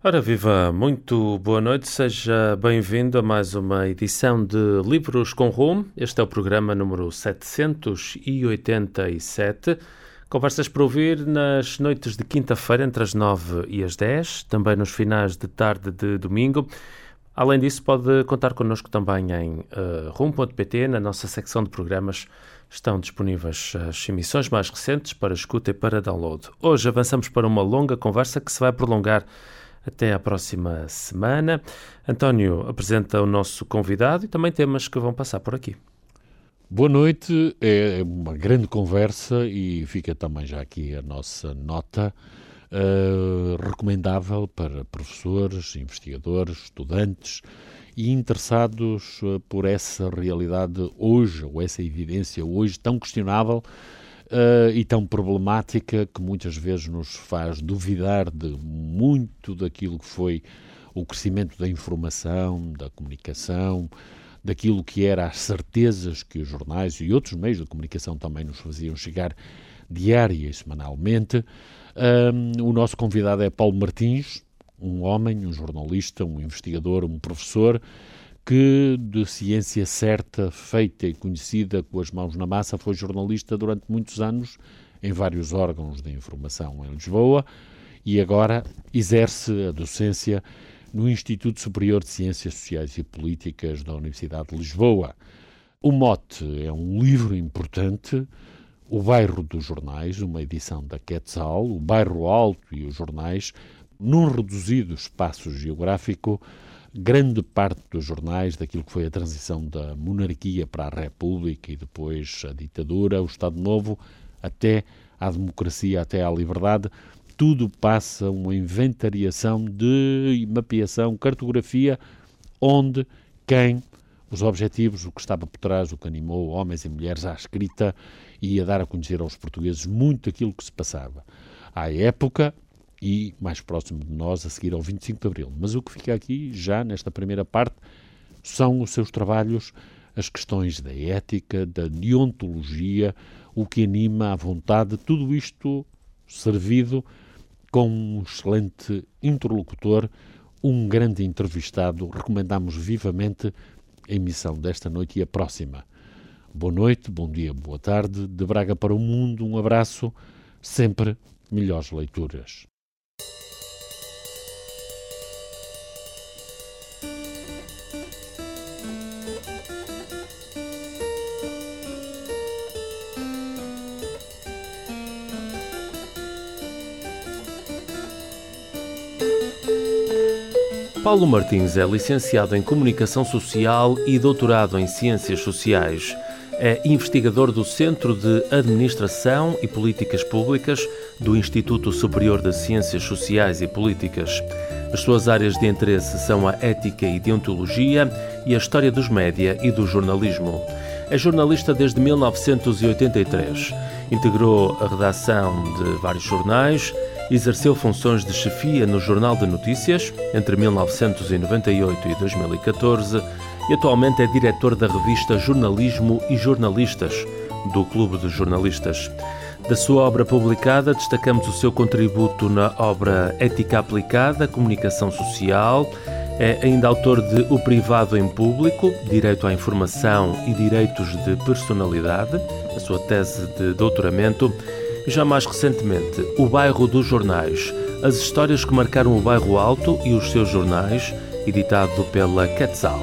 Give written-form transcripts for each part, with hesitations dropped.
Ora viva, muito boa noite, seja bem-vindo a mais uma edição de Livros com Rumo. Este é o programa número 787. Conversas para ouvir nas noites de quinta-feira entre as 9 e as 10, também nos finais de tarde de domingo. Além disso, pode contar connosco também em rumo.pt, na nossa secção de programas. Estão disponíveis as emissões mais recentes para escuta e para download. Hoje avançamos para uma longa conversa que se vai prolongar até à próxima semana. António apresenta o nosso convidado e também temas que vão passar por aqui. Boa noite, é uma grande conversa e fica também já aqui a nossa nota recomendável para professores, investigadores, estudantes e interessados por essa realidade hoje, ou essa evidência hoje tão questionável e tão problemática, que muitas vezes nos faz duvidar de muito daquilo que foi o crescimento da informação, da comunicação, daquilo que eram as certezas que os jornais e outros meios de comunicação também nos faziam chegar diária e semanalmente. O nosso convidado é Paulo Martins, um homem, um jornalista, um investigador, um professor, que de ciência certa, feita e conhecida com as mãos na massa, foi jornalista durante muitos anos em vários órgãos de informação em Lisboa e agora exerce a docência no Instituto Superior de Ciências Sociais e Políticas da Universidade de Lisboa. O mote é um livro importante, O Bairro dos Jornais, uma edição da Quetzal, O Bairro Alto e os Jornais, num reduzido espaço geográfico. Grande parte dos jornais, daquilo que foi a transição da monarquia para a república e depois a ditadura, o Estado Novo, até à democracia, até à liberdade, tudo passa uma inventariação de mapeação, cartografia, onde, quem, os objetivos, o que estava por trás, o que animou homens e mulheres à escrita e a dar a conhecer aos portugueses muito aquilo que se passava à época e mais próximo de nós, a seguir ao 25 de Abril. Mas o que fica aqui, já nesta primeira parte, são os seus trabalhos, as questões da ética, da deontologia, o que anima a vontade, tudo isto servido com um excelente interlocutor, um grande entrevistado. Recomendamos vivamente a emissão desta noite e a próxima. Boa noite, bom dia, boa tarde. De Braga para o mundo, um abraço. Sempre melhores leituras. Paulo Martins é licenciado em Comunicação Social e doutorado em Ciências Sociais. É investigador do Centro de Administração e Políticas Públicas do Instituto Superior de Ciências Sociais e Políticas. As suas áreas de interesse são a ética e deontologia e a história dos média e do jornalismo. É jornalista desde 1983. Integrou a redação de vários jornais, exerceu funções de chefia no Jornal de Notícias entre 1998 e 2014 e atualmente é diretor da revista Jornalismo e Jornalistas, do Clube de Jornalistas. Da sua obra publicada, destacamos o seu contributo na obra Ética Aplicada, Comunicação Social. É ainda autor de O Privado em Público, Direito à Informação e Direitos de Personalidade, a sua tese de doutoramento. E já mais recentemente, O Bairro dos Jornais, as histórias que marcaram o Bairro Alto e os seus jornais, editado pela Quetzal.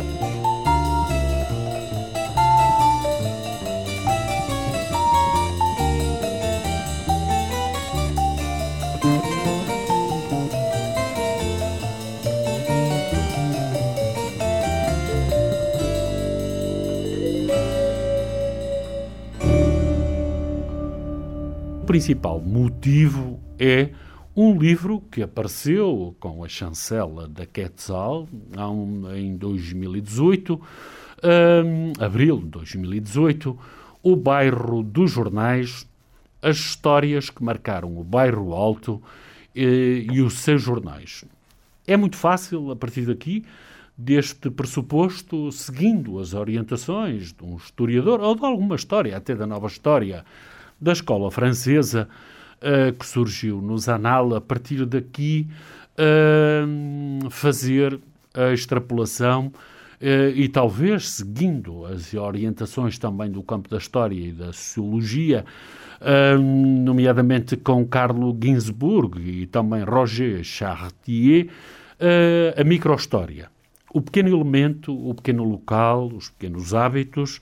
O principal motivo é um livro que apareceu com a chancela da Quetzal em 2018, abril de 2018, O Bairro dos Jornais, as histórias que marcaram o Bairro Alto e os seus jornais. É muito fácil, a partir daqui, deste pressuposto, seguindo as orientações de um historiador ou de alguma história, até da nova história da escola francesa, que surgiu nos Annales, a partir daqui fazer a extrapolação e talvez seguindo as orientações também do campo da história e da sociologia, nomeadamente com Carlo Ginzburg e também Roger Chartier, a microhistória. O pequeno elemento, o pequeno local, os pequenos hábitos,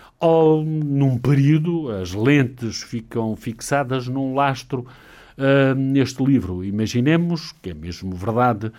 num período, as lentes ficam fixadas num lastro neste livro. Imaginemos, que é mesmo verdade,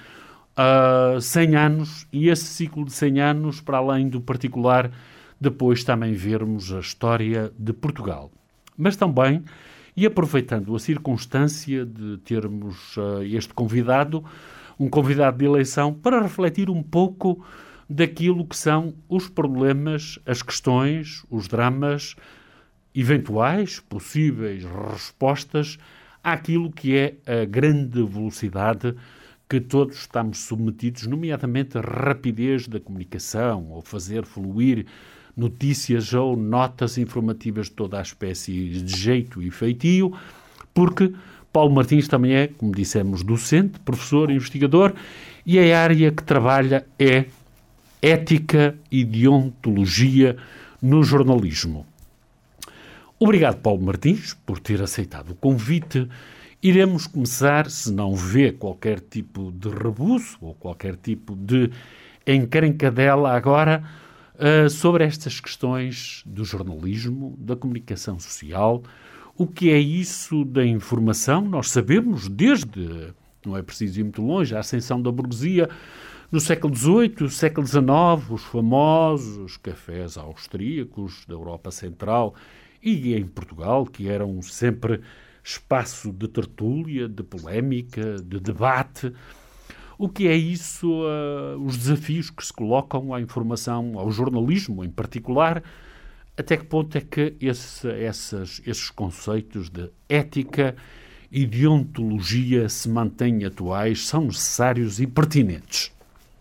100 anos, e esse ciclo de 100 anos, para além do particular, depois também vermos a história de Portugal. Mas também, e aproveitando a circunstância de termos este convidado, um convidado de eleição, para refletir um pouco daquilo que são os problemas, as questões, os dramas eventuais, possíveis respostas àquilo que é a grande velocidade que todos estamos submetidos, nomeadamente a rapidez da comunicação, ou fazer fluir notícias ou notas informativas de toda a espécie de jeito e feitio, porque Paulo Martins também é, como dissemos, docente, professor, investigador, e a área que trabalha é ética e deontologia no jornalismo. Obrigado, Paulo Martins, por ter aceitado o convite. Iremos começar, se não vê qualquer tipo de rebuço ou qualquer tipo de encrencadela agora, sobre estas questões do jornalismo, da comunicação social. O que é isso da informação? Nós sabemos desde, não é preciso ir muito longe, a ascensão da burguesia no século XVIII, século XIX, os famosos cafés austríacos da Europa Central e em Portugal, que eram sempre espaço de tertúlia, de polémica, de debate. O que é isso, os desafios que se colocam à informação, ao jornalismo em particular? Até que ponto é que esses conceitos de ética e deontologia se mantêm atuais, são necessários e pertinentes?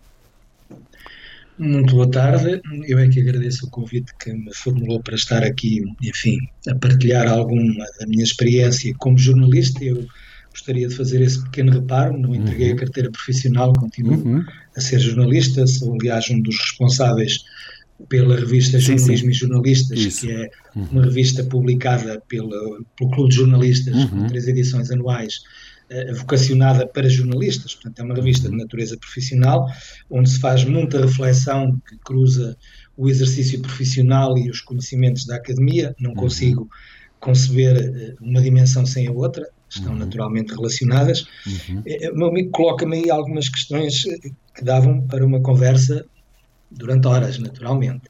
Muito boa tarde. Eu é que agradeço o convite que me formulou para estar aqui, enfim, a partilhar alguma da minha experiência como jornalista. Eu gostaria de fazer esse pequeno reparo. Não entreguei a carteira profissional, continuo a ser jornalista. Sou, aliás, um dos responsáveis pela revista Jornalismo e Jornalistas, isso, que é uma revista publicada pelo Clube de Jornalistas, com 3 edições anuais, vocacionada para jornalistas. Portanto, é uma revista de natureza profissional, onde se faz muita reflexão que cruza o exercício profissional e os conhecimentos da academia. Não consigo conceber uma dimensão sem a outra, estão naturalmente relacionadas. O meu amigo coloca-me aí algumas questões que davam para uma conversa durante horas, naturalmente.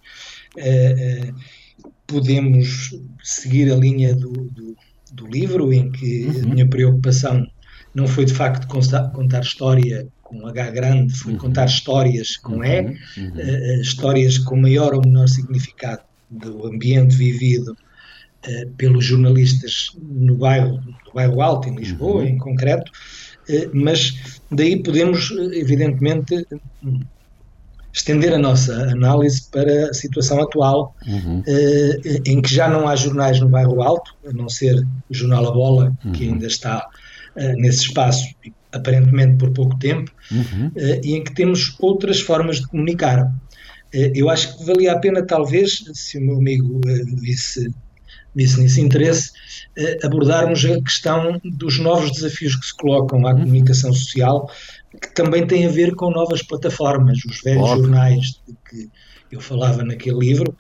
Podemos seguir a linha do livro, em que a minha preocupação não foi de facto contar história com H grande, foi contar histórias com E, histórias com maior ou menor significado do ambiente vivido pelos jornalistas no bairro Alto, em Lisboa, em concreto, mas daí podemos, evidentemente, estender a nossa análise para a situação atual, em que já não há jornais no bairro Alto, a não ser o jornal A Bola, que ainda está nesse espaço, aparentemente por pouco tempo, e em que temos outras formas de comunicar. Eu acho que valia a pena, talvez, se o meu amigo visse nesse interesse, abordarmos a questão dos novos desafios que se colocam à comunicação social, que também tem a ver com novas plataformas. Os velhos jornais de que eu falava naquele livro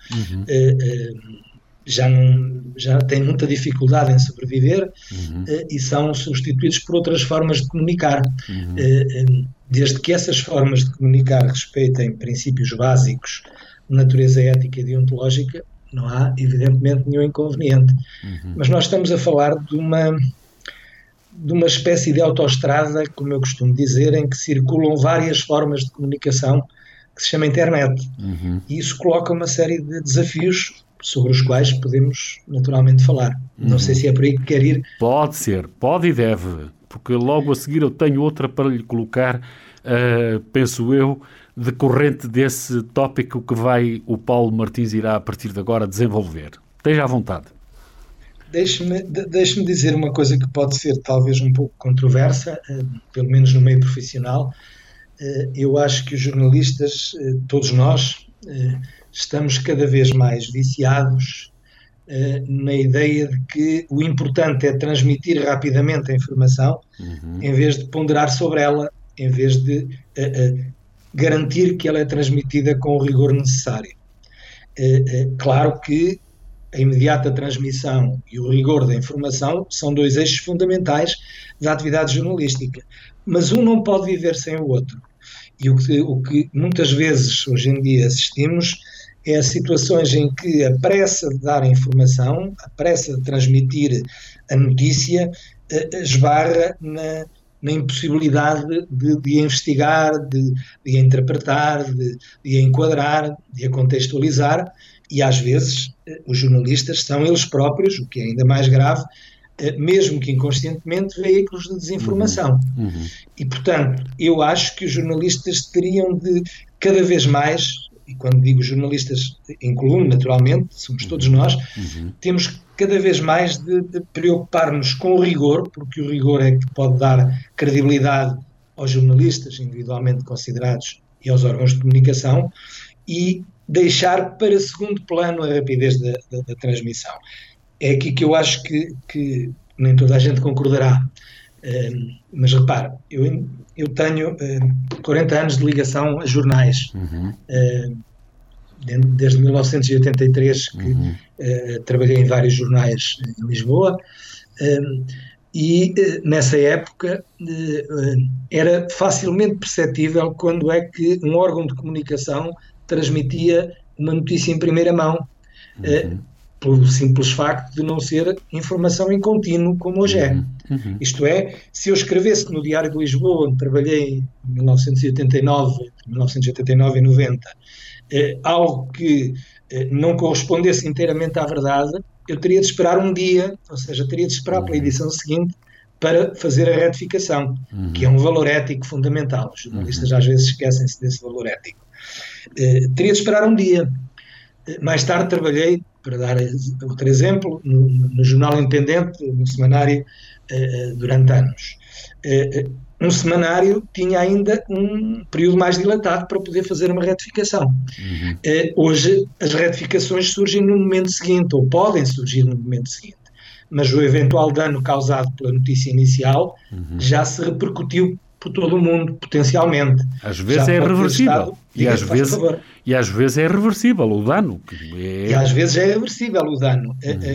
já têm muita dificuldade em sobreviver e são substituídos por outras formas de comunicar. Desde que essas formas de comunicar respeitem princípios básicos de natureza ética e deontológica, não há, evidentemente, nenhum inconveniente. Mas nós estamos a falar de uma espécie de autoestrada, como eu costumo dizer, em que circulam várias formas de comunicação que se chama internet. E isso coloca uma série de desafios sobre os quais podemos naturalmente falar. Não sei se é por aí que quer ir. Pode ser, pode e deve, porque logo a seguir eu tenho outra para lhe colocar, penso eu, decorrente desse tópico que o Paulo Martins irá a partir de agora desenvolver. Esteja à vontade. Deixe-me dizer uma coisa que pode ser talvez um pouco controversa, pelo menos no meio profissional. eu acho que os jornalistas, todos nós, estamos cada vez mais viciados na ideia de que o importante é transmitir rapidamente a informação, em vez de ponderar sobre ela, em vez de garantir que ela é transmitida com o rigor necessário. Claro que a imediata transmissão e o rigor da informação são dois eixos fundamentais da atividade jornalística, mas um não pode viver sem o outro. E o que muitas vezes hoje em dia assistimos é a situações em que a pressa de dar a informação, a pressa de transmitir a notícia, esbarra na impossibilidade de investigar, de interpretar, de enquadrar, de a contextualizar, e às vezes os jornalistas são eles próprios, o que é ainda mais grave, mesmo que inconscientemente, veículos de desinformação. E, portanto, eu acho que os jornalistas teriam de, cada vez mais, e quando digo jornalistas, incluo-me naturalmente, somos todos nós, temos cada vez mais de preocupar-nos com o rigor, porque o rigor é que pode dar credibilidade aos jornalistas individualmente considerados e aos órgãos de comunicação, e deixar para segundo plano a rapidez da transmissão. É aqui que eu acho que nem toda a gente concordará, mas repare, eu tenho 40 anos de ligação a jornais, desde 1983 que trabalhei em vários jornais em Lisboa, e nessa época era facilmente perceptível quando é que um órgão de comunicação transmitia uma notícia em primeira mão, pelo simples facto de não ser informação em contínuo, como hoje é. Isto é, se eu escrevesse no Diário de Lisboa, onde trabalhei em 1989 e 90, algo que não correspondesse inteiramente à verdade, eu teria de esperar um dia, ou seja, teria de esperar pela edição seguinte para fazer a retificação, que é um valor ético fundamental. Os jornalistas às vezes esquecem-se desse valor ético. Teria de esperar um dia. Mais tarde trabalhei, para dar outro exemplo, no Jornal Independente, no semanário, durante anos. Um semanário tinha ainda um período mais dilatado para poder fazer uma retificação. Hoje as retificações surgem no momento seguinte, ou podem surgir no momento seguinte, mas o eventual dano causado pela notícia inicial já se repercutiu por todo o mundo, potencialmente. Às vezes é reversível. E às vezes é reversível o dano. E às vezes é reversível o dano.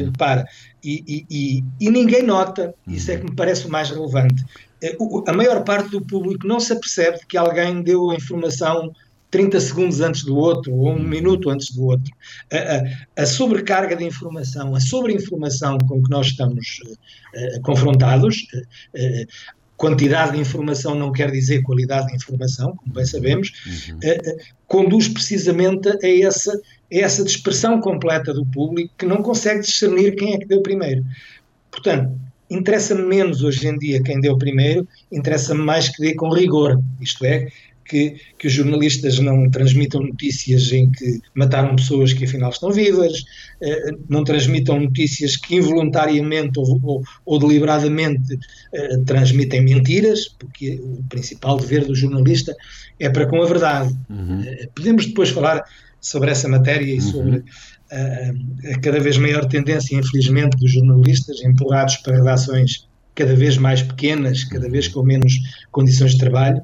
E ninguém nota, isso é que me parece o mais relevante. A maior parte do público não se apercebe de que alguém deu a informação 30 segundos antes do outro, ou 1 minuto antes do outro. A sobrecarga de informação, a sobreinformação com que nós estamos confrontados, quantidade de informação não quer dizer qualidade de informação, como bem sabemos, conduz precisamente a essa dispersão completa do público que não consegue discernir quem é que deu primeiro. Portanto, interessa-me menos hoje em dia quem deu primeiro, interessa-me mais que dê com rigor, isto é, que os jornalistas não transmitam notícias em que mataram pessoas que afinal estão vivas, não transmitam notícias que involuntariamente ou deliberadamente transmitem mentiras, porque o principal dever do jornalista é para com a verdade. Podemos depois falar sobre essa matéria e sobre a cada vez maior tendência, infelizmente, dos jornalistas empurrados para redações cada vez mais pequenas, cada vez com menos condições de trabalho,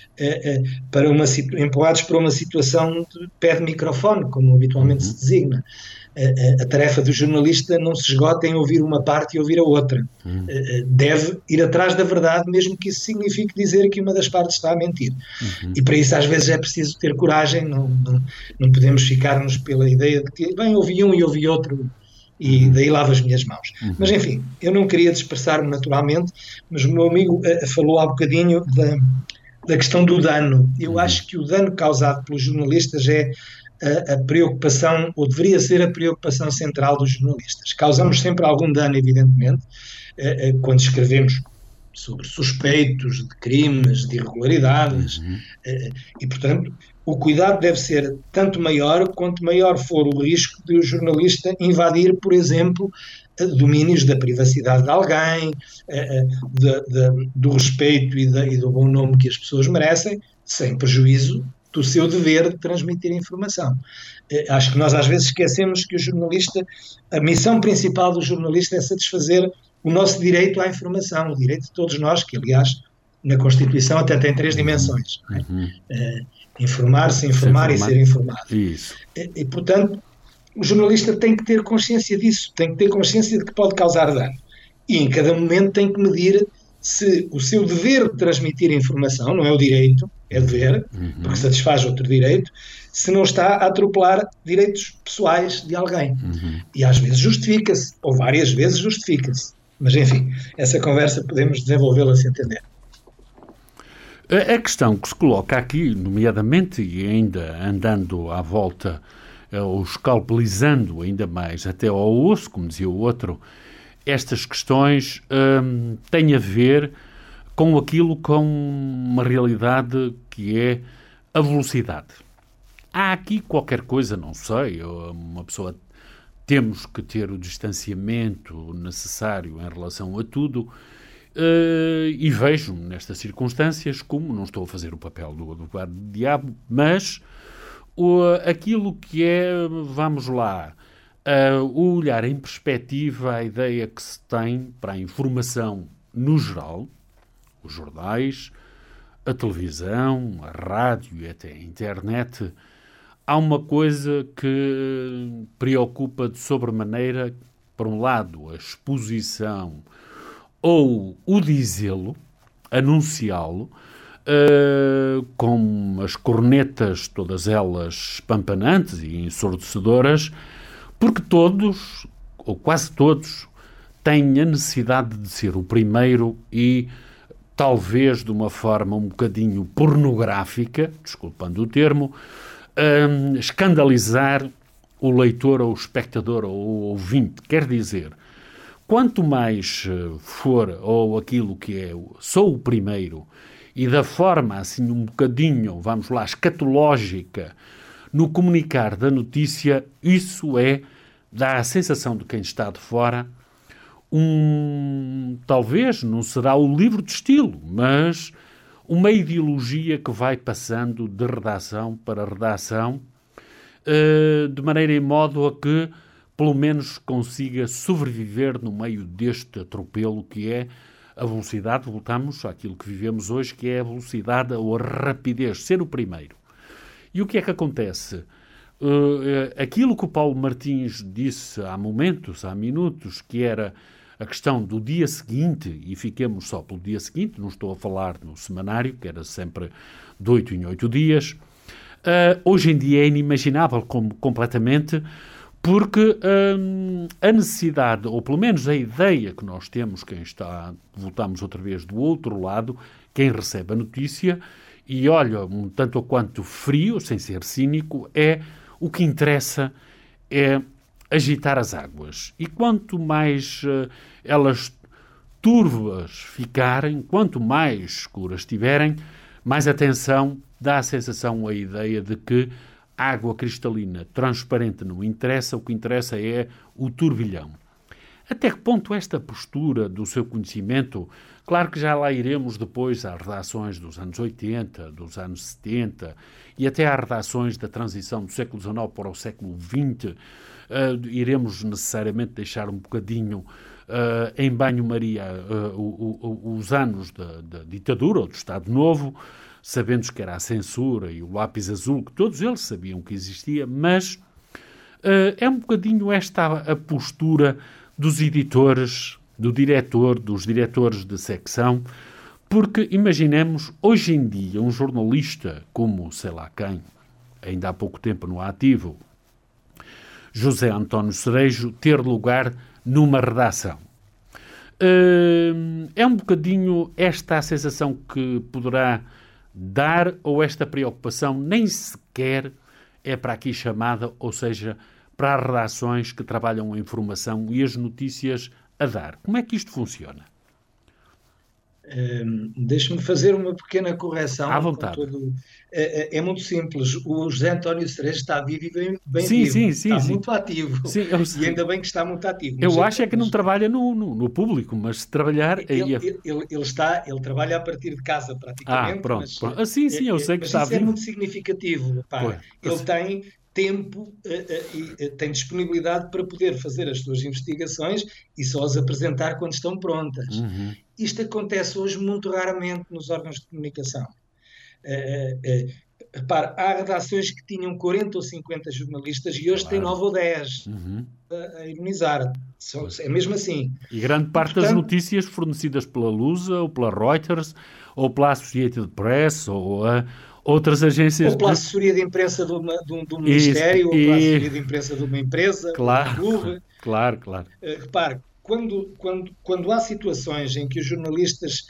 empurrados para uma situação de pé de microfone, como habitualmente se designa. A tarefa do jornalista não se esgota em ouvir uma parte e ouvir a outra. Deve ir atrás da verdade, mesmo que isso signifique dizer que uma das partes está a mentir. E para isso às vezes é preciso ter coragem, não podemos ficar-nos pela ideia de que, bem, ouvi um e ouvi outro, e daí lavo as minhas mãos. Mas enfim, eu não queria dispersar-me naturalmente, mas o meu amigo falou há bocadinho da questão do dano. Eu acho que o dano causado pelos jornalistas é a preocupação, ou deveria ser a preocupação central dos jornalistas. Causamos sempre algum dano, evidentemente, quando escrevemos sobre suspeitos de crimes, de irregularidades, e, portanto, o cuidado deve ser tanto maior quanto maior for o risco de o jornalista invadir, por exemplo, domínios da privacidade de alguém, do respeito e do bom nome que as pessoas merecem, sem prejuízo do seu dever de transmitir informação. Acho que nós às vezes esquecemos que o jornalista, a missão principal do jornalista é satisfazer o nosso direito à informação, o direito de todos nós, que aliás na Constituição até tem 3 dimensões. Informar-se, informar e ser informado. Isso. E, portanto, o jornalista tem que ter consciência disso, tem que ter consciência de que pode causar dano. E em cada momento tem que medir se o seu dever de transmitir informação, não é o direito, é dever, porque satisfaz outro direito, se não está a atropelar direitos pessoais de alguém. E às vezes justifica-se, ou várias vezes justifica-se. Mas, enfim, essa conversa podemos desenvolvê-la se entender. A questão que se coloca aqui, nomeadamente, e ainda andando à volta, ou escalpelizando ainda mais até ao osso, como dizia o outro, estas questões têm a ver com aquilo, com uma realidade que é a velocidade. Há aqui qualquer coisa, não sei, uma pessoa... Temos que ter o distanciamento necessário em relação a tudo e vejo nestas circunstâncias, como não estou a fazer o papel do advogado do diabo, mas aquilo que é, vamos lá, o olhar em perspectiva, a ideia que se tem para a informação no geral, os jornais, a televisão, a rádio e até a internet. Há uma coisa que preocupa de sobremaneira, por um lado, a exposição ou o dizê-lo, anunciá-lo, com as cornetas, todas elas espampanantes e ensurdecedoras, porque todos, ou quase todos, têm a necessidade de ser o primeiro e, talvez de uma forma um bocadinho pornográfica, desculpando o termo, escandalizar o leitor ou o espectador ou o ouvinte. Quer dizer, quanto mais for, ou aquilo que é, sou o primeiro, e da forma assim um bocadinho, vamos lá, escatológica, no comunicar da notícia, isso dá a sensação de quem está de fora, talvez não será o livro de estilo, mas uma ideologia que vai passando de redação para redação, de maneira e modo a que, pelo menos, consiga sobreviver no meio deste atropelo que é a velocidade. Voltamos àquilo que vivemos hoje, que é a velocidade ou a rapidez, ser o primeiro. E o que é que acontece? Aquilo que o Paulo Martins disse há momentos, há minutos, que era a questão do dia seguinte, e fiquemos só pelo dia seguinte, não estou a falar no semanário, que era sempre de 8 em 8 dias, hoje em dia é inimaginável completamente, porque a necessidade, ou pelo menos a ideia que nós temos, voltamos outra vez do outro lado, quem recebe a notícia, e olha, um tanto ou quanto frio, sem ser cínico, o que interessa é agitar as águas. E quanto mais elas turvas ficarem, quanto mais escuras estiverem, mais atenção, dá a sensação, a ideia de que água cristalina, transparente, não interessa, o que interessa é o turbilhão. Até que ponto esta postura do seu conhecimento, claro que já lá iremos depois às redações dos anos 80, dos anos 70 e até às redações da transição do século XIX para o século XX, iremos necessariamente deixar um bocadinho em banho-maria os anos da ditadura ou do Estado Novo, sabendo que era a censura e o lápis azul, que todos eles sabiam que existia, mas é um bocadinho esta a postura dos editores, dos diretores de secção, porque imaginemos, hoje em dia, um jornalista como, sei lá quem, ainda há pouco tempo no ativo, José António Cerejo, ter lugar numa redação. É um bocadinho esta a sensação que poderá dar, ou esta preocupação nem sequer é para aqui chamada, ou seja, para as redações que trabalham a informação e as notícias a dar. Como é que isto funciona? Deixe-me fazer uma pequena correção. À vontade. É muito simples. O José António Cerejo está vivo e bem Sim, vivo. sim, Está sim. muito ativo. Sim, E ainda bem que está muito ativo. Eu acho é que não trabalha no público, mas se trabalhar... Ele trabalha a partir de casa, praticamente. Pronto. Sim, eu sei que está isso vivo. É muito significativo. Ele tem tempo e tem disponibilidade para poder fazer as suas investigações e só as apresentar quando estão prontas. Isto acontece hoje muito raramente nos órgãos de comunicação. Repare, há redações que tinham 40 ou 50 jornalistas e hoje têm 9 ou 10 a ironizar. É mesmo assim. E grande parte das notícias fornecidas pela Lusa, ou pela Reuters, ou pela Associated Press, ou outras agências... Ou pela assessoria de imprensa do Ministério, ou pela assessoria de imprensa de uma empresa, claro, ou do clube. Claro. Repare, quando há situações em que os jornalistas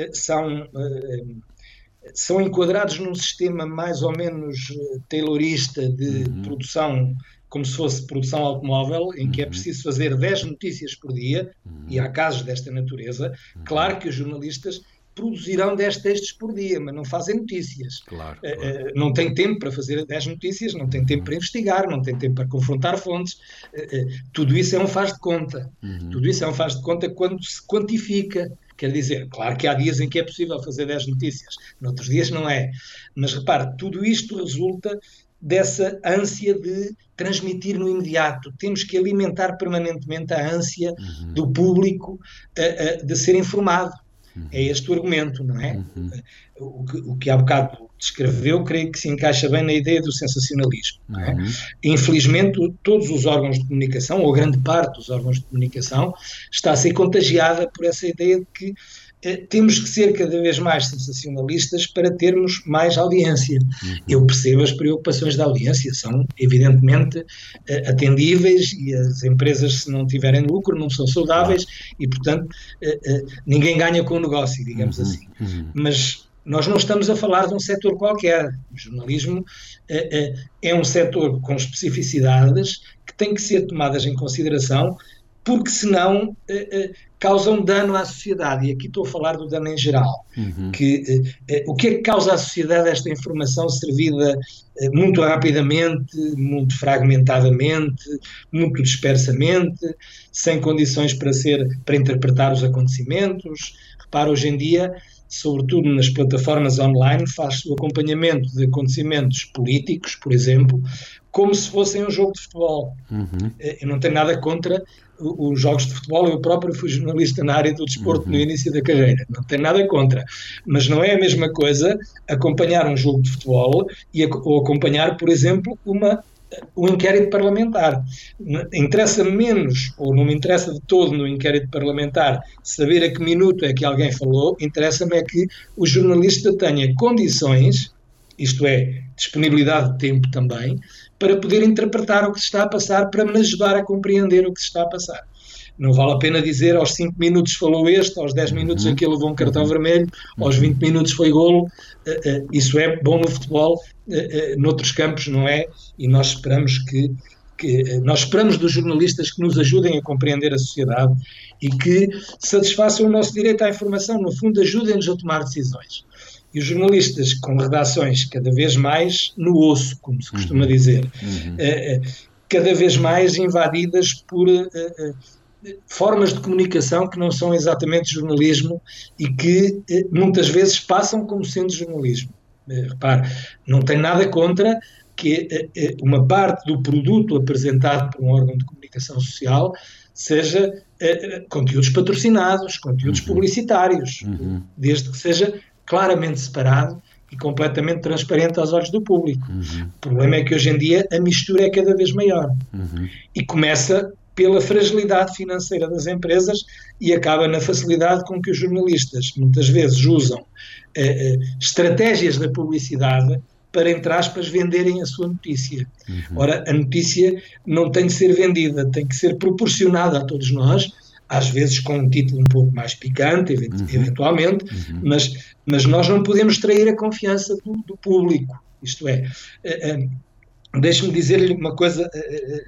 são enquadrados num sistema mais ou menos taylorista de produção, como se fosse produção automóvel, em que é preciso fazer 10 notícias por dia, e há casos desta natureza, claro que os jornalistas produzirão 10 textos por dia, mas não fazem notícias. Claro. Não tem tempo para fazer 10 notícias, não tem tempo para investigar, não tem tempo para confrontar fontes. Tudo isso é um faz de conta. Tudo isso é um faz de conta quando se quantifica. Quer dizer, claro que há dias em que é possível fazer 10 notícias, noutros dias não é. Mas repare, tudo isto resulta dessa ânsia de transmitir no imediato. Temos que alimentar permanentemente a ânsia do público de ser informado. É este o argumento, não é? O que há bocado descreveu, creio que se encaixa bem na ideia do sensacionalismo. Não é? Infelizmente, todos os órgãos de comunicação, ou grande parte dos órgãos de comunicação, está a ser contagiada por essa ideia de que temos que ser cada vez mais sensacionalistas para termos mais audiência. Eu percebo as preocupações da audiência, são evidentemente atendíveis, e as empresas, se não tiverem lucro, não são saudáveis, e portanto ninguém ganha com o negócio, digamos assim. Mas nós não estamos a falar de um setor qualquer. O jornalismo é um setor com especificidades que têm que ser tomadas em consideração, porque senão causam dano à sociedade. E aqui estou a falar do dano em geral. O que é que causa à sociedade esta informação servida muito rapidamente, muito fragmentadamente, muito dispersamente, sem condições para interpretar os acontecimentos? Repara, hoje em dia, sobretudo nas plataformas online, faz-se o acompanhamento de acontecimentos políticos, por exemplo, como se fossem um jogo de futebol. Eu não tenho nada contra os jogos de futebol, eu próprio fui jornalista na área do desporto no início da carreira, não tenho nada contra, mas não é a mesma coisa acompanhar um jogo de futebol ou acompanhar, por exemplo, um inquérito parlamentar. Interessa menos, ou não me interessa de todo no inquérito parlamentar, saber a que minuto é que alguém falou. Interessa-me é que o jornalista tenha condições, isto é, disponibilidade de tempo também, para poder interpretar o que se está a passar, para me ajudar a compreender o que se está a passar. Não vale a pena dizer aos 5 minutos falou este, aos 10 minutos aquele levou um cartão vermelho, aos 20 minutos foi golo. Isso é bom no futebol, noutros campos não é, e nós esperamos nós esperamos dos jornalistas que nos ajudem a compreender a sociedade e que satisfaçam o nosso direito à informação, no fundo ajudem-nos a tomar decisões. E os jornalistas com redações cada vez mais no osso, como se costuma dizer, cada vez mais invadidas por formas de comunicação que não são exatamente jornalismo e que muitas vezes passam como sendo jornalismo. Repare, não tem nada contra que uma parte do produto apresentado por um órgão de comunicação social seja conteúdos patrocinados, conteúdos publicitários, desde que seja claramente separado e completamente transparente aos olhos do público. O problema é que hoje em dia a mistura é cada vez maior e começa pela fragilidade financeira das empresas e acaba na facilidade com que os jornalistas muitas vezes usam estratégias da publicidade para, entre aspas, venderem a sua notícia. Ora, a notícia não tem de ser vendida, tem que ser proporcionada a todos nós, às vezes com um título um pouco mais picante, eventualmente, mas nós não podemos trair a confiança do público. Isto é, deixe-me dizer-lhe uma coisa,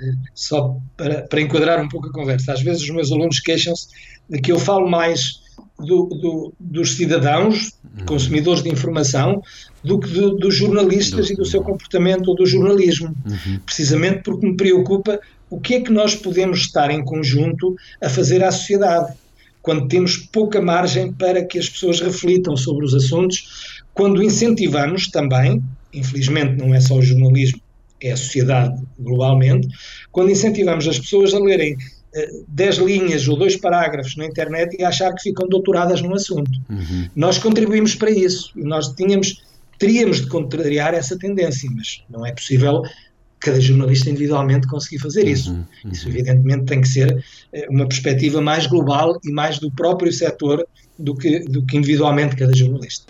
só para enquadrar um pouco a conversa. Às vezes os meus alunos queixam-se de que eu falo mais dos cidadãos, consumidores de informação, do que dos jornalistas e do seu comportamento ou do jornalismo. Precisamente porque me preocupa o que é que nós podemos estar em conjunto a fazer à sociedade, quando temos pouca margem para que as pessoas reflitam sobre os assuntos, quando incentivamos também, infelizmente não é só o jornalismo, é a sociedade globalmente, quando incentivamos as pessoas a lerem 10 linhas ou 2 parágrafos na internet e a achar que ficam doutoradas num assunto. Nós contribuímos para isso e nós teríamos de contrariar essa tendência, mas não é possível cada jornalista individualmente conseguir fazer isso. Isso evidentemente tem que ser uma perspectiva mais global e mais do próprio setor do que individualmente cada jornalista.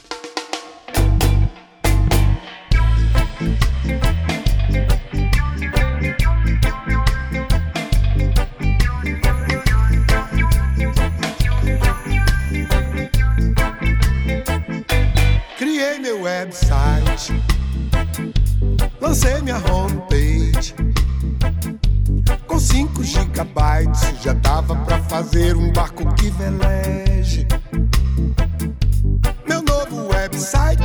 Criei meu website, lancei minha homepage, com 5 gigabytes já dava pra fazer um barco que veleje. Meu novo website,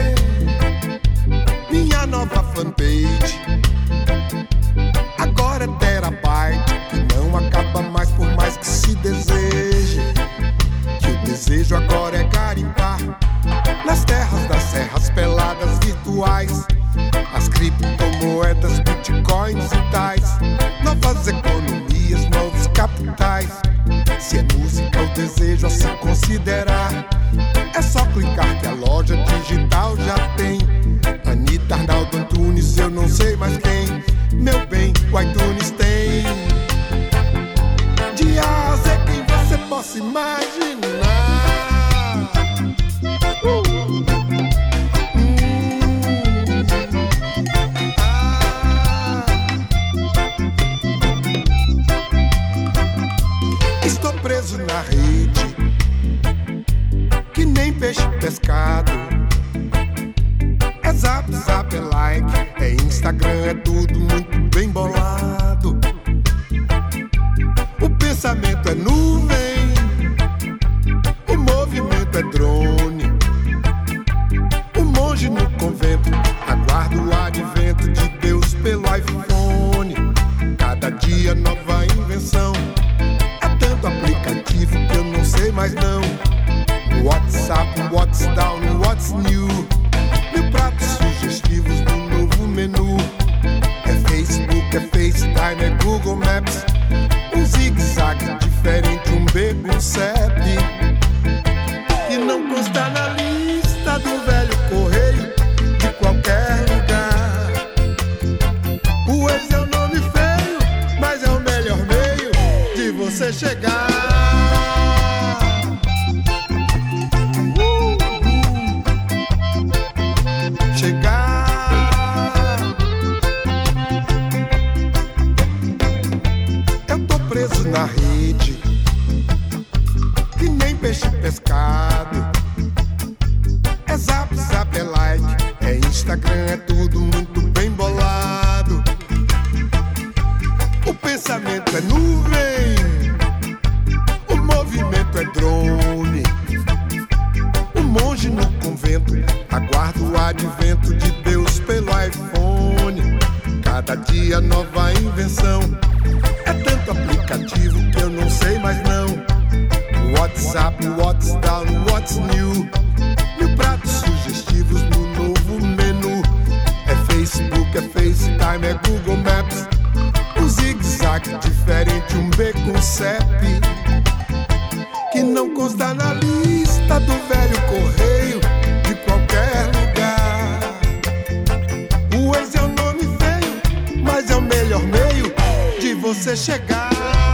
minha nova fanpage, agora é terabyte, que não acaba mais por mais que se deseje. Que o desejo agora é garimpar nas terras das serras peladas virtuais, as criptomoedas, bitcoins e tais, novas economias, novos capitais. Se é música o desejo a se considerar, é só clicar que a loja digital já tem. Anitta, Arnaldo Antunes, eu não sei mais quem, meu bem, o iTunes tem. De A a Z quem você possa imaginar. Estou preso na rede, que nem peixe pescado. É zap, zap, é like, é Instagram, é tudo muito bem bolado. O pensamento é nuvem, o movimento é drone. O monge no convento aguarda o advento de Deus pelo iPhone. Cada dia nova invenção, é tanto aplicativo que eu não sei mais não. O WhatsApp, o What's Down, o What's New, mil pratos sugestivos no novo menu. É Facebook, é FaceTime, é Google Maps, um zigue-zague diferente, um beco, um CEP. E não consta na lista do velho correio de qualquer lugar. O ex é um nome feio, mas é o melhor meio de você chegar. Na rede, que nem peixe pescado. É zap, zap, é like, é Instagram, é tudo muito bem bolado. O pensamento é nuvem, o movimento é drone. O monge no convento aguarda o advento de Deus pelo iPhone. Cada dia nova invenção, é tanto aplicativo que eu não sei mais não. O WhatsApp, o What's Down, o What's New, mil pratos sugestivos no novo menu. É Facebook, é FaceTime, é Google Maps, um zigue-zague diferente, um beco, um CEP, que não consta na lista do velho correio de qualquer lugar. O ex é um nome feio, mas é o melhor meio de você chegar.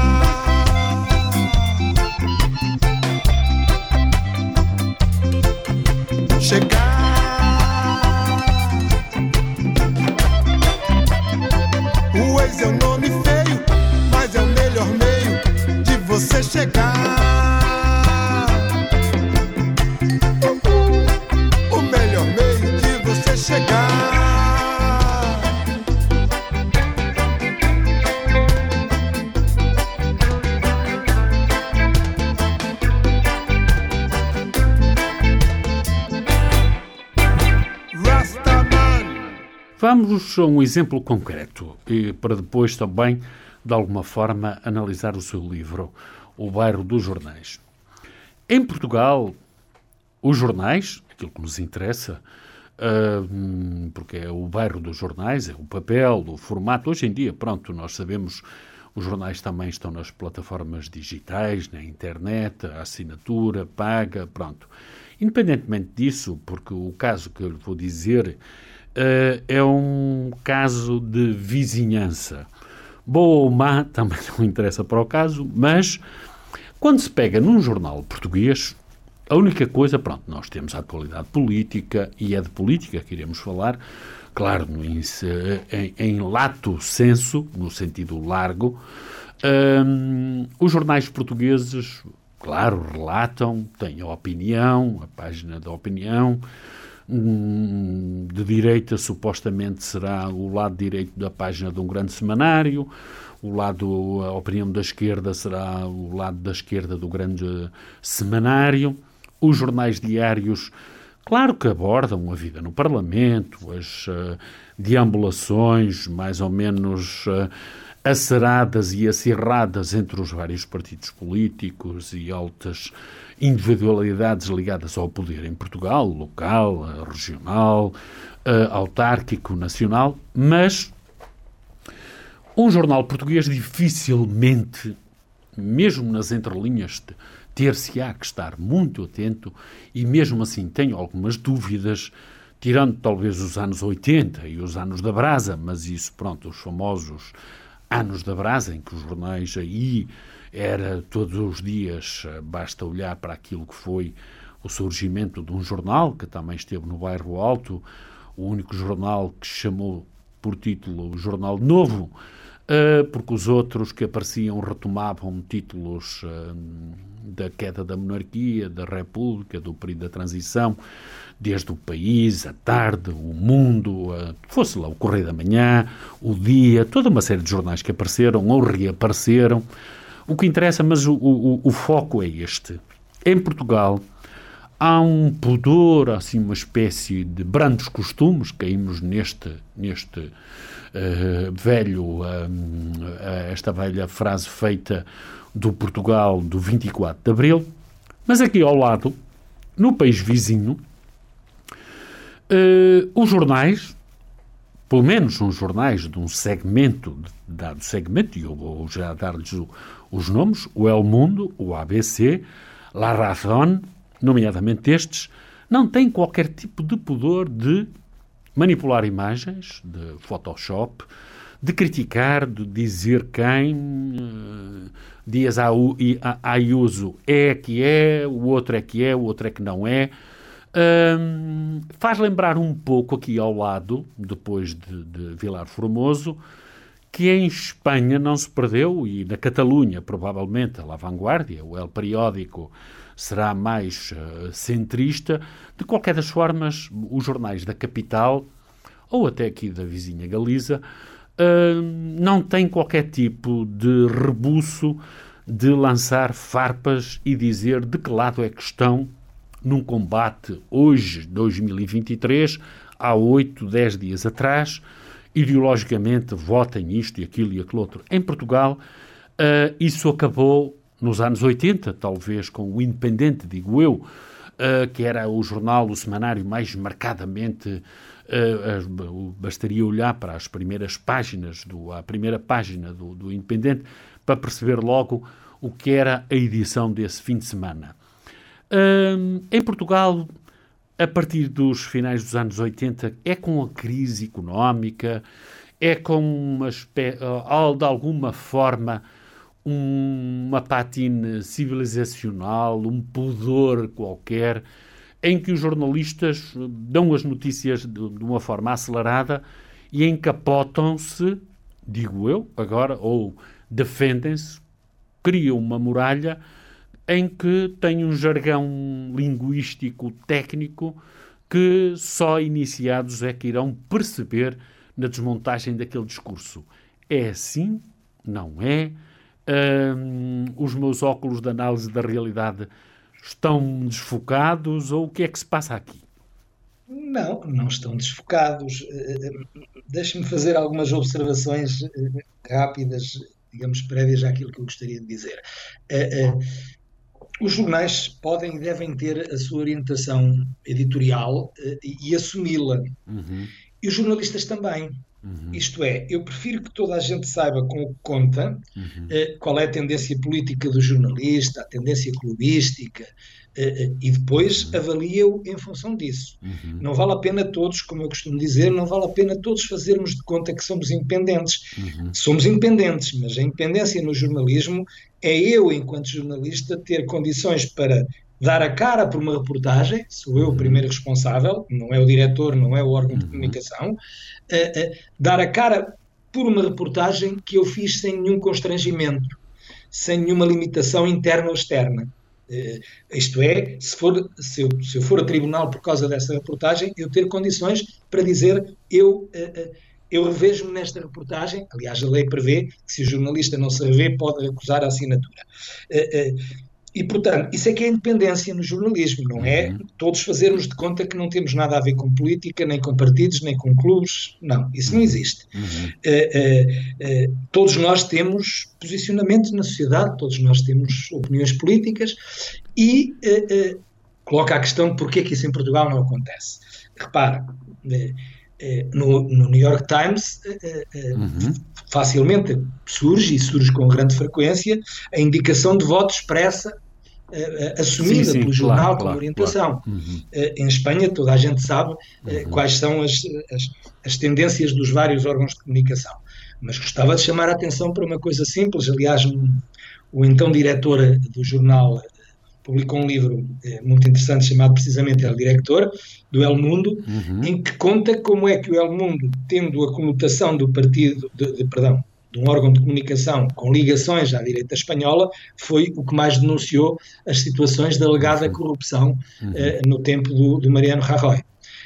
O ex é um nome feio, mas é o melhor meio de você chegar. O melhor meio de você chegar. Vamos a um exemplo concreto, e para depois também, de alguma forma, analisar o seu livro, O Bairro dos Jornais. Em Portugal, os jornais, aquilo que nos interessa, porque é o bairro dos jornais, é o papel, o formato. Hoje em dia, pronto, nós sabemos, os jornais também estão nas plataformas digitais, na internet, a assinatura, paga, pronto. Independentemente disso, porque o caso que eu lhe vou dizer é um caso de vizinhança. Boa ou má, também não interessa para o caso, mas quando se pega num jornal português, a única coisa, pronto, nós temos a atualidade política e é de política que iremos falar, claro, em lato sensu, no sentido largo. Os jornais portugueses, claro, relatam, têm a opinião, a página da opinião. De direita, supostamente, será o lado direito da página de um grande semanário. A opinião da esquerda será o lado da esquerda do grande semanário. Os jornais diários, claro que abordam a vida no Parlamento, as deambulações mais ou menos aceradas e acirradas entre os vários partidos políticos e altas individualidades ligadas ao poder em Portugal, local, regional, autárquico, nacional, mas um jornal português dificilmente, mesmo nas entrelinhas, ter-se-á que estar muito atento e mesmo assim tenho algumas dúvidas, tirando talvez os anos 80 e os anos da Brasa, mas isso, pronto, os famosos anos da Brasa, em que os jornais aí era todos os dias, basta olhar para aquilo que foi o surgimento de um jornal, que também esteve no Bairro Alto, o único jornal que chamou por título o Jornal Novo, porque os outros que apareciam retomavam títulos da queda da monarquia, da república, do período da transição, desde o País, a Tarde, o Mundo, fosse lá o Correio da Manhã, o Dia, toda uma série de jornais que apareceram ou reapareceram. O que interessa, mas o foco é este. Em Portugal há um pudor, assim, uma espécie de brandos costumes, caímos neste esta velha frase feita do Portugal do 24 de Abril, mas aqui ao lado, no país vizinho, os jornais, pelo menos uns jornais de um segmento, dado segmento, e eu vou já dar-lhes os nomes, o El Mundo, o ABC, La Razón, nomeadamente estes, não têm qualquer tipo de pudor de manipular imagens, de Photoshop, de criticar, de dizer quem, Dias Ayuso é que é, o outro é que é, o outro é que não é. Faz lembrar um pouco aqui ao lado, depois de Vilar Formoso, que em Espanha não se perdeu, e na Catalunha, provavelmente, a La Vanguardia, o El Periódico, será mais centrista. De qualquer das formas, os jornais da capital, ou até aqui da vizinha Galiza, não têm qualquer tipo de rebuço de lançar farpas e dizer de que lado é que estão num combate hoje, 2023, há 8, 10 dias atrás, ideologicamente votem isto e aquilo outro. Em Portugal, isso acabou nos anos 80, talvez com o Independente, digo eu, que era o jornal, o semanário mais marcadamente, bastaria olhar para as primeiras páginas, a primeira página do Independente, para perceber logo o que era a edição desse fim de semana. Em Portugal, a partir dos finais dos anos 80, é com a crise económica, é com de alguma forma uma patina civilizacional, um pudor qualquer, em que os jornalistas dão as notícias de uma forma acelerada e encapotam-se, digo eu, agora, ou defendem-se, criam uma muralha em que tem um jargão linguístico técnico que só iniciados é que irão perceber na desmontagem daquele discurso. É assim? Não é? Os meus óculos de análise da realidade estão desfocados, ou o que é que se passa aqui? Não estão desfocados. Deixe-me fazer algumas observações rápidas, digamos, prévias àquilo que eu gostaria de dizer. Os jornais podem e devem ter a sua orientação editorial e assumi-la. E os jornalistas também. Isto é, eu prefiro que toda a gente saiba com o que conta, qual é a tendência política do jornalista, a tendência clubística, e depois avalia-o em função disso. Não vale a pena todos, como eu costumo dizer, não vale a pena todos fazermos de conta que somos independentes. Somos independentes, mas a independência no jornalismo é eu, enquanto jornalista, ter condições para dar a cara por uma reportagem, sou eu o primeiro responsável, não é o diretor, não é o órgão de comunicação, dar a cara por uma reportagem que eu fiz sem nenhum constrangimento, sem nenhuma limitação interna ou externa. Isto é, se eu for a tribunal por causa dessa reportagem, eu ter condições para dizer eu revejo-me nesta reportagem. Aliás, a lei prevê que se o jornalista não se revê, pode recusar a assinatura. E, portanto, isso é que é independência no jornalismo, não é todos fazermos de conta que não temos nada a ver com política, nem com partidos, nem com clubes. Não, isso não existe. Todos nós temos posicionamento na sociedade, todos nós temos opiniões políticas e coloca a questão de porquê que isso em Portugal não acontece. Repara, no New York Times facilmente surge com grande frequência a indicação de voto expressa assumida pelo jornal como orientação. Em Espanha toda a gente sabe quais são as tendências dos vários órgãos de comunicação. Mas gostava de chamar a atenção para uma coisa simples. Aliás, o então diretor do jornal publicou um livro muito interessante chamado precisamente El Director, do El Mundo, em que conta como é que o El Mundo, tendo a conotação do partido, de um órgão de comunicação com ligações à direita espanhola, foi o que mais denunciou as situações de alegada corrupção no tempo do Mariano Rajoy.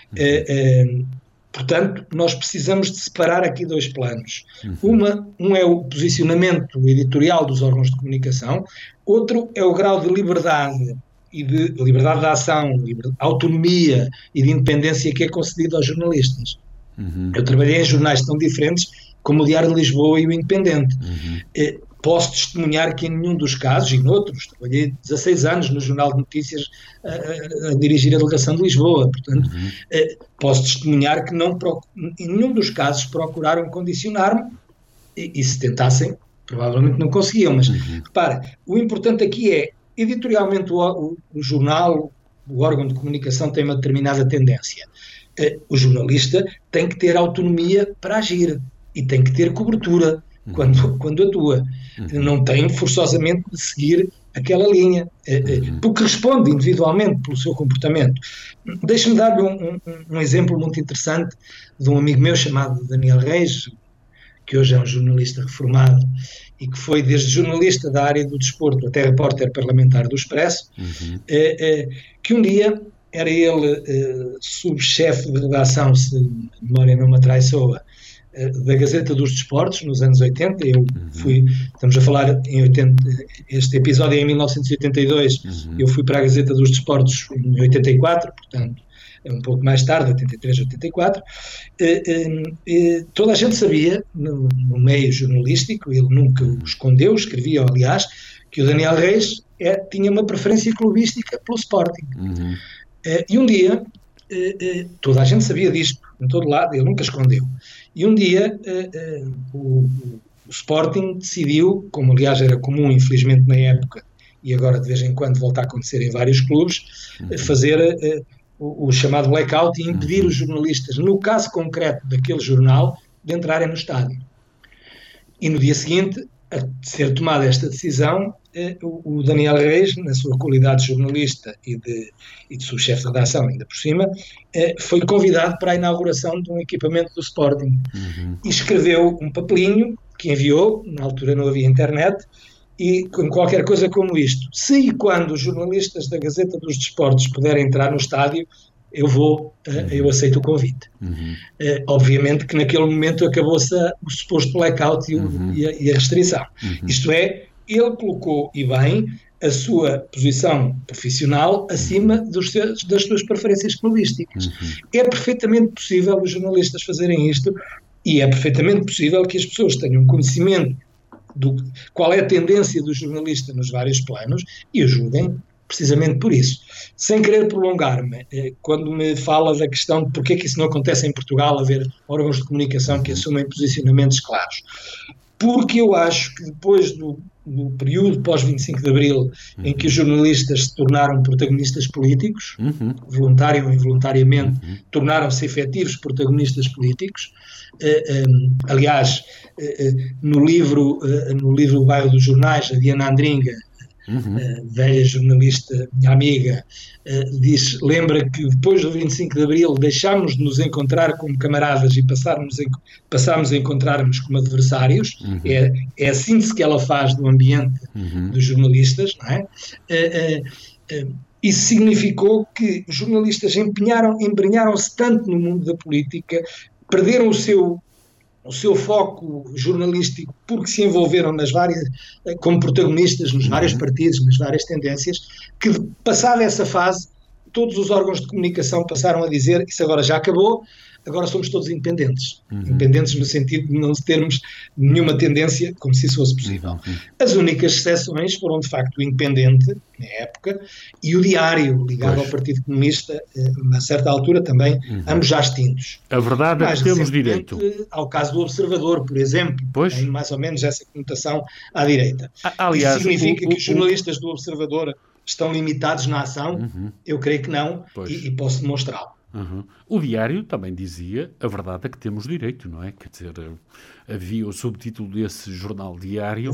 Portanto, nós precisamos de separar aqui dois planos. Um é o posicionamento editorial dos órgãos de comunicação, outro é o grau de liberdade e de liberdade de ação, autonomia e de independência que é concedido aos jornalistas. Eu trabalhei em jornais tão diferentes como o Diário de Lisboa e o Independente. Posso testemunhar que em nenhum dos casos, e noutros, trabalhei 16 anos no Jornal de Notícias a dirigir a delegação de Lisboa, portanto, posso testemunhar que em nenhum dos casos procuraram condicionar-me, e se tentassem, provavelmente não conseguiam, mas repara, o importante aqui é, editorialmente o jornal, o órgão de comunicação tem uma determinada tendência. O jornalista tem que ter autonomia para agir e tem que ter cobertura quando atua. Não tem forçosamente de seguir aquela linha, porque responde individualmente pelo seu comportamento. Deixe-me dar-lhe um exemplo muito interessante de um amigo meu chamado Daniel Reis, que hoje é um jornalista reformado e que foi desde jornalista da área do desporto até repórter parlamentar do Expresso, que um dia era ele subchefe de redação, se a memória não me atraiçoa, da Gazeta dos Desportos, nos anos 80, estamos a falar em 80, este episódio é em 1982, eu fui para a Gazeta dos Desportos em 84, portanto, é um pouco mais tarde, 83, 84, toda a gente sabia, no meio jornalístico, ele nunca o escondeu, escrevia, aliás, que o Daniel Reis tinha uma preferência clubística pelo Sporting. E um dia, toda a gente sabia disto, em todo lado, ele nunca escondeu. E um dia o Sporting decidiu, como aliás era comum, infelizmente na época, e agora de vez em quando volta a acontecer em vários clubes, fazer o chamado blackout e impedir os jornalistas, no caso concreto daquele jornal, de entrarem no estádio. E no dia seguinte, a ser tomada esta decisão, o Daniel Reis, na sua qualidade de jornalista e de subchefe de redação, ainda por cima, foi convidado para a inauguração de um equipamento do Sporting. E escreveu um papelinho que enviou, na altura não havia internet, e com qualquer coisa como isto: se e quando os jornalistas da Gazeta dos Desportos puderem entrar no estádio, eu aceito o convite. Obviamente que naquele momento acabou-se o suposto blackout e a restrição. Isto é, ele colocou, e bem, a sua posição profissional acima das suas preferências clubísticas. É perfeitamente possível os jornalistas fazerem isto, e é perfeitamente possível que as pessoas tenham conhecimento do qual é a tendência do jornalista nos vários planos e ajudem precisamente por isso. Sem querer prolongar-me, quando me fala da questão de porque é que isso não acontece em Portugal, haver órgãos de comunicação que assumem posicionamentos claros. Porque eu acho que depois do período pós-25 de Abril, em que os jornalistas se tornaram protagonistas políticos, voluntário ou involuntariamente, tornaram-se efetivos protagonistas políticos. Aliás, no livro O Bairro dos Jornais, a Diana Andringa, velha jornalista, minha amiga, lembra que depois do 25 de Abril deixámos de nos encontrar como camaradas e passámos a encontrar-nos como adversários. É a síntese que ela faz do ambiente dos jornalistas, não é? Isso significou que os jornalistas embrenharam-se tanto no mundo da política, perderam o seu foco jornalístico porque se envolveram como protagonistas nos vários partidos, nas várias tendências, que passada essa fase, todos os órgãos de comunicação passaram a dizer isso agora já acabou, agora somos todos independentes. Independentes no sentido de não termos nenhuma tendência, como se isso fosse possível. As únicas exceções foram, de facto, o Independente, na época, e o Diário, ligado ao Partido Comunista, a certa altura também, ambos já extintos. A verdade é que temos direito. Ao caso do Observador, por exemplo, tem mais ou menos essa conotação à direita. Aliás, isso significa que os jornalistas do Observador estão limitados na ação? Eu creio que não, e posso demonstrá-lo. O Diário também dizia, a verdade é que temos direito, não é? Quer dizer, havia o subtítulo desse jornal diário,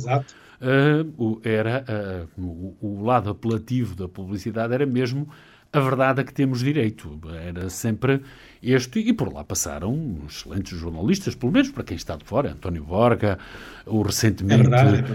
o lado apelativo da publicidade era mesmo a verdade é que temos direito. Era sempre este, e por lá passaram excelentes jornalistas, pelo menos para quem está de fora, António Borga, o recentemente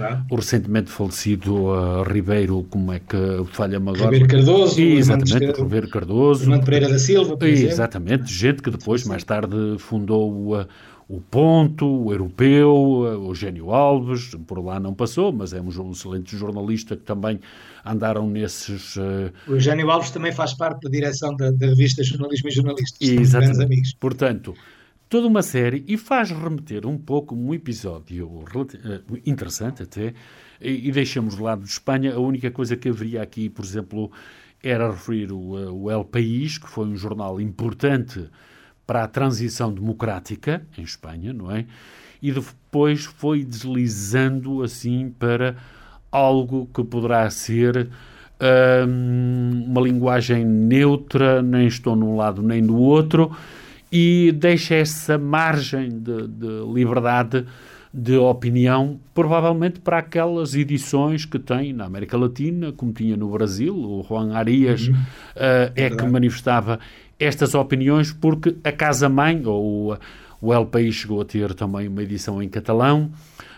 falecido Ribeiro, como é que falha-me agora? Ribeiro Cardoso. Exatamente, Ribeiro Cardoso. Fernando Pereira da Silva, por exemplo. Exatamente, gente que depois, mais tarde, fundou o Ponto, o Europeu, o Eugênio Alves, por lá não passou, mas é um excelente jornalista que também andaram nesses... O Eugênio Alves também faz parte da direção da revista Jornalismo e Jornalistas. Exatamente. Amigos. Portanto, toda uma série, e faz remeter um pouco um episódio interessante até, e deixamos de lado de Espanha. A única coisa que haveria aqui, por exemplo, era referir o El País, que foi um jornal importante para a transição democrática em Espanha, não é? E depois foi deslizando assim para algo que poderá ser uma linguagem neutra, nem estou num lado nem no outro, e deixa essa margem de liberdade de opinião, provavelmente para aquelas edições que tem na América Latina, como tinha no Brasil, o Juan Arias que manifestava estas opiniões, porque a Casa-Mãe, ou o El País chegou a ter também uma edição em catalão,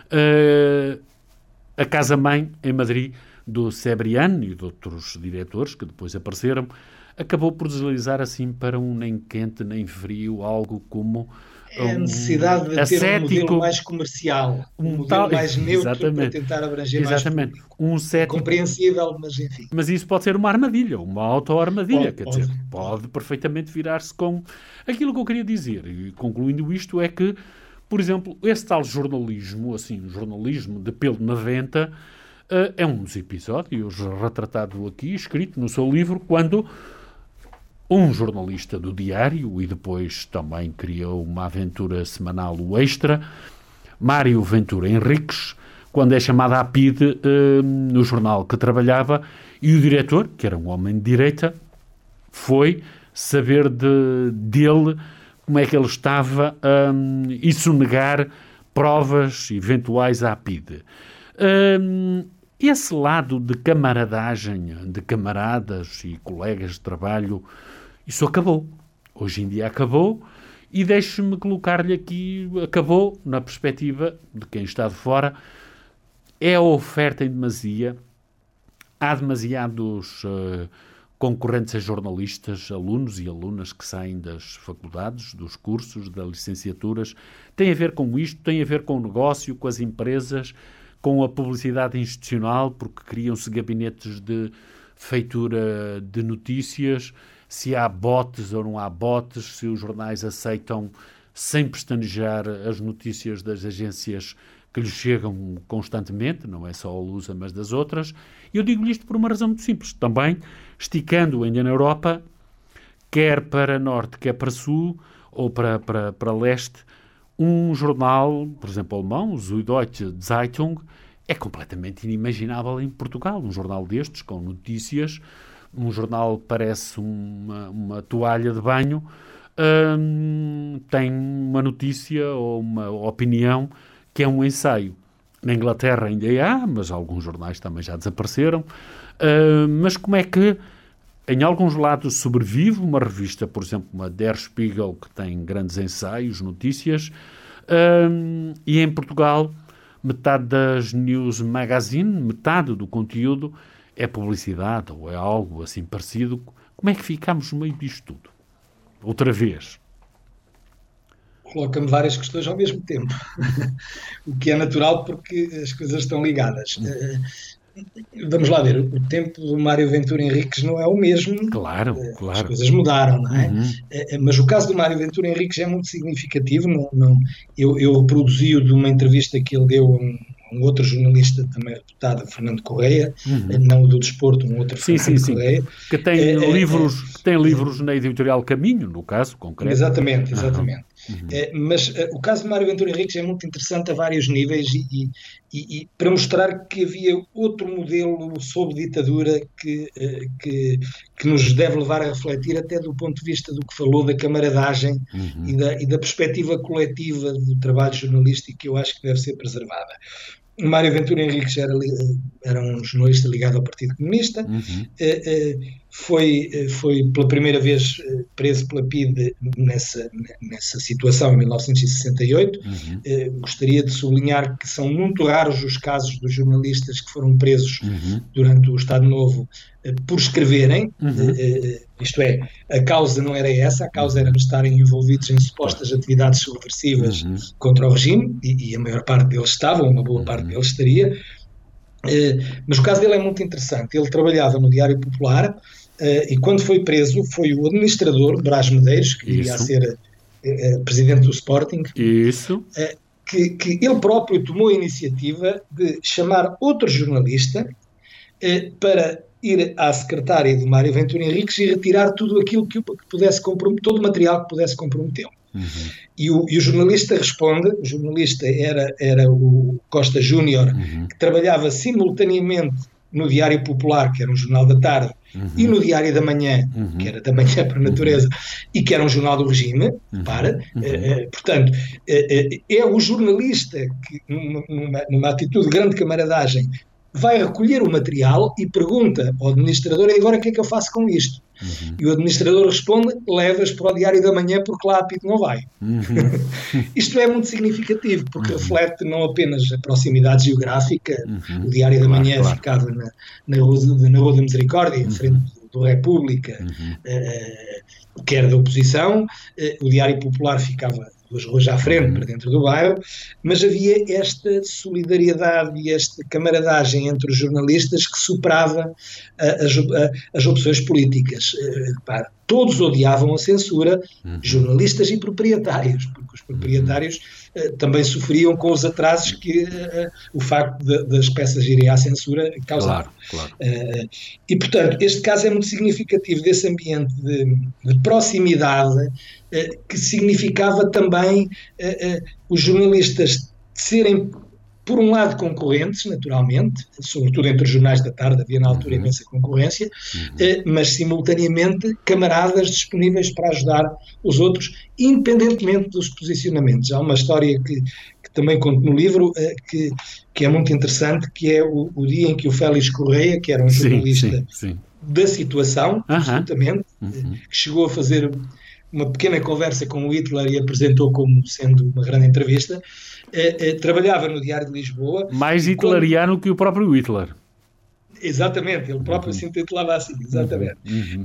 a Casa-Mãe em Madrid, do Cebrián e de outros diretores que depois apareceram, acabou por deslizar assim para um nem quente nem frio, algo como a necessidade de ter um modelo mais comercial, um modelo mais neutro para tentar abranger mais público. Compreensível, mas enfim. Mas isso pode ser uma armadilha, uma auto-armadilha, dizer, pode perfeitamente virar-se com... Aquilo que eu queria dizer, e concluindo isto, é que, por exemplo, esse tal jornalismo, assim, um jornalismo de pelo na venta, é um dos episódios retratado aqui, escrito no seu livro, quando um jornalista do Diário, e depois também criou uma aventura semanal, o Extra, Mário Ventura Henriques, quando é chamado à PIDE no jornal que trabalhava, e o diretor, que era um homem de direita, foi saber dele como é que ele estava e sonegar provas eventuais à PIDE. Esse lado de camaradagem, de camaradas e colegas de trabalho, isso acabou. Hoje em dia acabou, e deixe-me colocar-lhe aqui, acabou na perspectiva de quem está de fora, é a oferta em demasia, há demasiados concorrentes a jornalistas, alunos e alunas que saem das faculdades, dos cursos, das licenciaturas, tem a ver com isto, tem a ver com o negócio, com as empresas, com a publicidade institucional, porque criam-se gabinetes de feitura de notícias, se há bots ou não há bots, se os jornais aceitam sem pestanejar as notícias das agências que lhes chegam constantemente, não é só a Lusa, mas das outras. Eu digo-lhe isto por uma razão muito simples. Também, esticando ainda na Europa, quer para norte, quer para sul, ou para leste, um jornal, por exemplo, alemão, o Süddeutsche Zeitung, é completamente inimaginável em Portugal. Um jornal destes, com notícias, um jornal que parece uma toalha de banho, tem uma notícia ou uma opinião que é um ensaio. Na Inglaterra ainda há, mas alguns jornais também já desapareceram. Mas como é que em alguns lados sobrevive uma revista, por exemplo, uma Der Spiegel, que tem grandes ensaios, notícias, e em Portugal metade das news magazine, metade do conteúdo é publicidade ou é algo assim parecido. Como é que ficamos no meio disto tudo? Outra vez. Coloca-me várias questões ao mesmo tempo, o que é natural porque as coisas estão ligadas. Vamos lá ver, o tempo do Mário Ventura Henriques não é o mesmo. Claro. As coisas mudaram, não é? Mas o caso do Mário Ventura Henriques é muito significativo. Eu produzi-o de uma entrevista que ele deu a um outro jornalista também reputado, Fernando Correia, não o do desporto, um outro Fernando Correia. Que tem livros na editorial Caminho, no caso concreto. Exatamente. Mas o caso de Mário Ventura Henriques é muito interessante a vários níveis e para mostrar que havia outro modelo sob ditadura que nos deve levar a refletir até do ponto de vista do que falou da camaradagem e da perspectiva coletiva do trabalho jornalístico, que eu acho que deve ser preservada. O Mário Ventura Henriques era um jornalista ligado ao Partido Comunista, foi pela primeira vez preso pela PIDE nessa situação em 1968. Gostaria de sublinhar que são muito raros os casos dos jornalistas que foram presos durante o Estado Novo por escreverem, isto é, a causa não era essa, a causa era estarem envolvidos em supostas atividades subversivas contra o regime, e a maior parte deles estavam, uma boa parte deles estaria, mas o caso dele é muito interessante. Ele trabalhava no Diário Popular, e quando foi preso foi o administrador, Brás Medeiros, que iria ser presidente do Sporting, que ele próprio tomou a iniciativa de chamar outro jornalista para ir à secretária do Mário Ventura Henriques e retirar tudo aquilo que pudesse comprometer, todo o material que pudesse comprometê-lo. E o jornalista responde, o jornalista era o Costa Júnior, que trabalhava simultaneamente no Diário Popular, que era um jornal da tarde, e no Diário da Manhã, que era da manhã por natureza, e que era um jornal do regime, portanto, é o jornalista que, numa atitude de grande camaradagem, vai recolher o material e pergunta ao administrador: e agora o que é que eu faço com isto? E o administrador responde: levas para o Diário da Manhã porque lá a PIDE não vai. Isto é muito significativo porque reflete não apenas a proximidade geográfica. O Diário da Manhã ficava na Rua da Misericórdia, em frente do República, que era da oposição. O Diário Popular ficava 2 ruas à frente, para dentro do bairro, mas havia esta solidariedade e esta camaradagem entre os jornalistas que superava as opções políticas. Todos odiavam a censura, jornalistas e proprietários, porque os proprietários também sofriam com os atrasos que o facto das peças irem à censura causava. E, portanto, este caso é muito significativo desse ambiente de proximidade, que significava também os jornalistas serem, por um lado, concorrentes, naturalmente, sobretudo entre os jornais da tarde havia na altura imensa concorrência, mas simultaneamente camaradas disponíveis para ajudar os outros, independentemente dos posicionamentos. Há uma história que também conto no livro, que é muito interessante, que é o dia em que o Félix Correia, que era um jornalista da situação, absolutamente, que chegou a fazer uma pequena conversa com o Hitler e apresentou como sendo uma grande entrevista, trabalhava no Diário de Lisboa. Mais hitleriano que o próprio Hitler. Exatamente, ele próprio se intitulava assim, exatamente.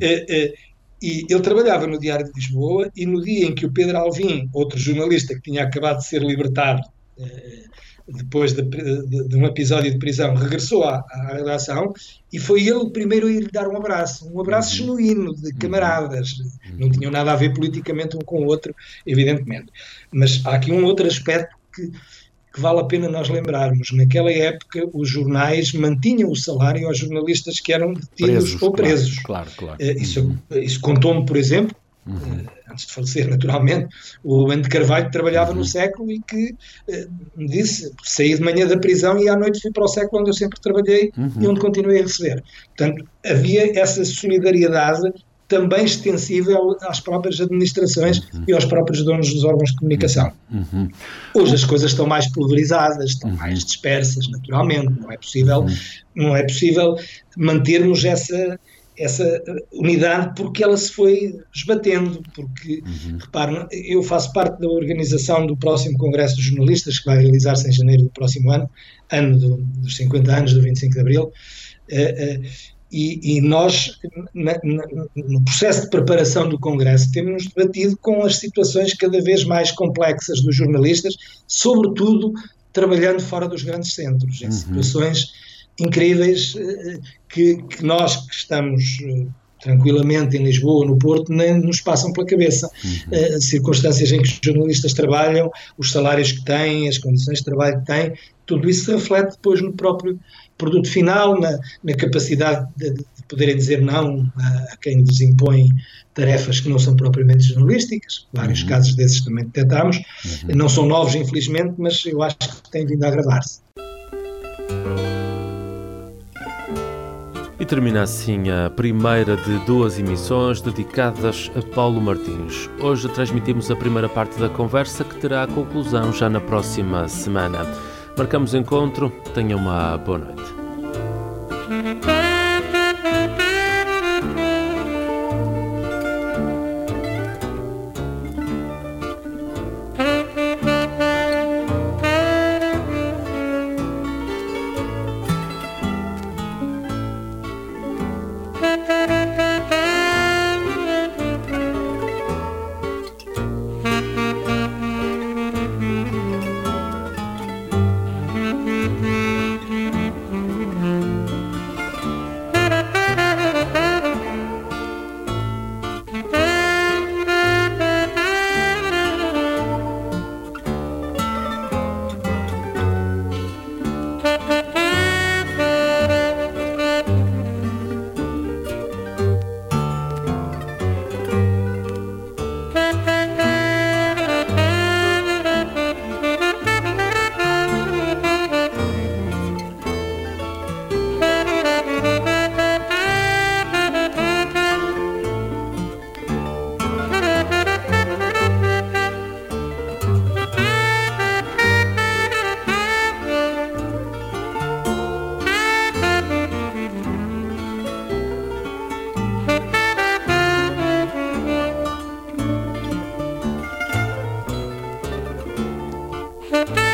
E ele trabalhava no Diário de Lisboa, e no dia em que o Pedro Alvim, outro jornalista que tinha acabado de ser libertado depois de um episódio de prisão, regressou à redação e foi ele o primeiro a ir lhe dar um abraço genuíno, de camaradas. Não tinham nada a ver politicamente um com o outro, evidentemente. Mas há aqui um outro aspecto que vale a pena nós lembrarmos. Naquela época, os jornais mantinham o salário aos jornalistas que eram detidos ou presos. Claro. Isso contou-me, por exemplo, antes de falecer, naturalmente, o Rubem de Carvalho, que trabalhava no Século e que me disse: saí de manhã da prisão e à noite fui para o Século, onde eu sempre trabalhei e onde continuei a receber. Portanto, havia essa solidariedade também extensível às próprias administrações e aos próprios donos dos órgãos de comunicação. Hoje as coisas estão mais pulverizadas, estão mais dispersas, naturalmente. Não é possível mantermos essa unidade, porque ela se foi esbatendo, porque, reparem, eu faço parte da organização do próximo Congresso dos Jornalistas, que vai realizar-se em janeiro do próximo ano dos 50 anos do 25 de Abril, e nós, no processo de preparação do Congresso, temos debatido com as situações cada vez mais complexas dos jornalistas, sobretudo trabalhando fora dos grandes centros, em situações incríveis que nós que estamos tranquilamente em Lisboa, no Porto, nem nos passam pela cabeça. Circunstâncias em que os jornalistas trabalham, os salários que têm, as condições de trabalho que têm, tudo isso se reflete depois no próprio produto final, na capacidade de poderem dizer não a quem lhes impõe tarefas que não são propriamente jornalísticas. Vários casos desses também detectámos. Não são novos, infelizmente, mas eu acho que têm vindo a agravar-se. E termina assim a primeira de 2 emissões dedicadas a Paulo Martins. Hoje transmitimos a primeira parte da conversa, que terá a conclusão já na próxima semana. Marcamos encontro. Tenha uma boa noite. Música